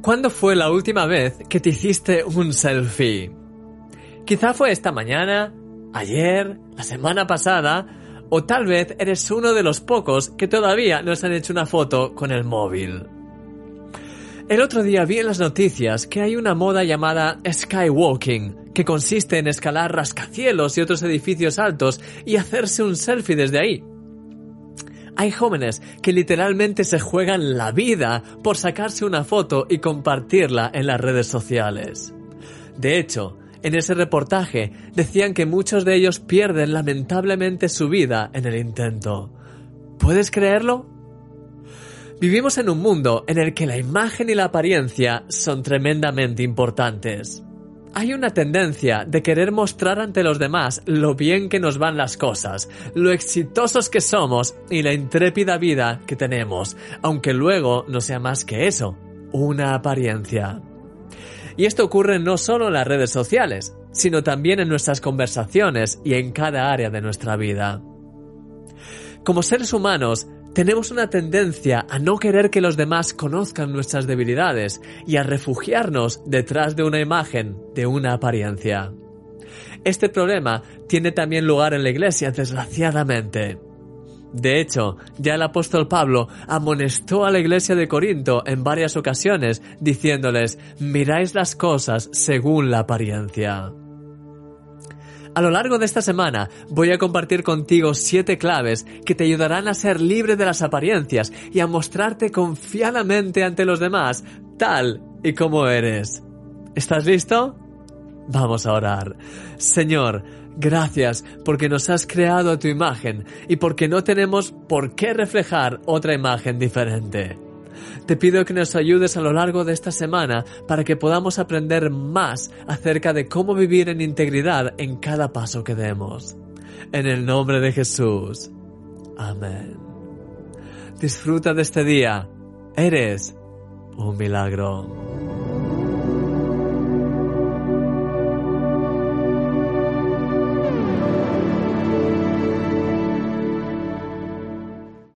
¿Cuándo fue la última vez que te hiciste un selfie? Quizá fue esta mañana, ayer, la semana pasada, o tal vez eres uno de los pocos que todavía no se han hecho una foto con el móvil. El otro día vi en las noticias que hay una moda llamada skywalking, que consiste en escalar rascacielos y otros edificios altos y hacerse un selfie desde ahí. Hay jóvenes que literalmente se juegan la vida por sacarse una foto y compartirla en las redes sociales. De hecho, en ese reportaje decían que muchos de ellos pierden lamentablemente su vida en el intento. ¿Puedes creerlo? Vivimos en un mundo en el que la imagen y la apariencia son tremendamente importantes. Hay una tendencia de querer mostrar ante los demás lo bien que nos van las cosas, lo exitosos que somos y la intrépida vida que tenemos, aunque luego no sea más que eso, una apariencia. Y esto ocurre no solo en las redes sociales, sino también en nuestras conversaciones y en cada área de nuestra vida. Como seres humanos, tenemos una tendencia a no querer que los demás conozcan nuestras debilidades y a refugiarnos detrás de una imagen, de una apariencia. Este problema tiene también lugar en la iglesia, desgraciadamente. De hecho, ya el apóstol Pablo amonestó a la iglesia de Corinto en varias ocasiones, diciéndoles: miráis las cosas según la apariencia. A lo largo de esta semana voy a compartir contigo 7 claves que te ayudarán a ser libre de las apariencias y a mostrarte confiadamente ante los demás, tal y como eres. ¿Estás listo? Vamos a orar. Señor, gracias porque nos has creado a tu imagen y porque no tenemos por qué reflejar otra imagen diferente. Te pido que nos ayudes a lo largo de esta semana para que podamos aprender más acerca de cómo vivir en integridad en cada paso que demos. En el nombre de Jesús. Amén. Disfruta de este día. Eres un milagro.